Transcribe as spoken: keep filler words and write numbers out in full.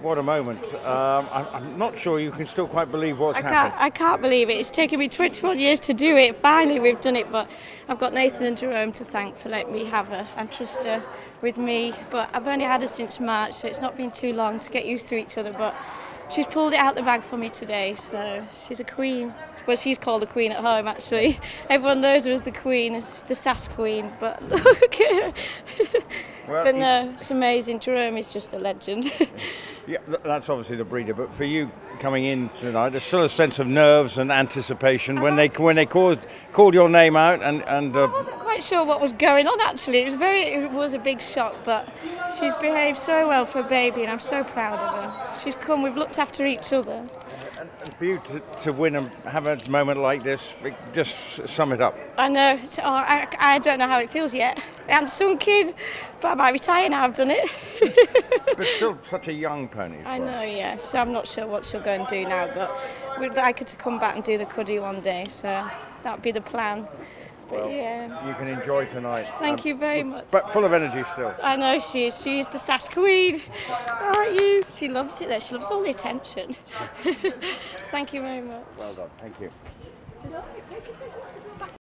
what a moment. Um, I'm, I'm not sure you can still quite believe what's I can't, happened. I can't believe it. It's taken me twenty-one years to do it. Finally, we've done it. But I've got Nathan and Jerome to thank for letting me have her and trust her with me. But I've only had her since March, so it's not been too long to get used to each other. But she's pulled it out the bag for me today, so she's a queen. Well, she's called a queen at home, actually. Everyone knows her as the queen, the sass queen. But look at her. Well, But no, it's amazing. Jerome is just a legend. Yeah, th- that's obviously the breeder. But for you coming in tonight, there's still a sense of nerves and anticipation when they when they called called your name out and and. Uh, I wasn't quite sure what was going on. Actually, it was very, it was a big shock. But she's behaved so well for a baby, and I'm so proud of her. She's come. We've looked after each other. And and for you to, to win and have a moment like this, just sum it up. I know. It's, oh, I, I don't know how it feels yet. And some kid, but I might retire now. I've done it. But still such a young pony. as I well. know, yeah. So I'm not sure what she'll go and do now, but we'd like her to come back and do the cuddy one day. So that'd be the plan. But Well, yeah, you can enjoy tonight. thank Um, you very much. But full of energy still. I know she is. She's the sass queen, aren't you? She loves it there. She loves all the attention. Thank you very much. Well done. Thank you.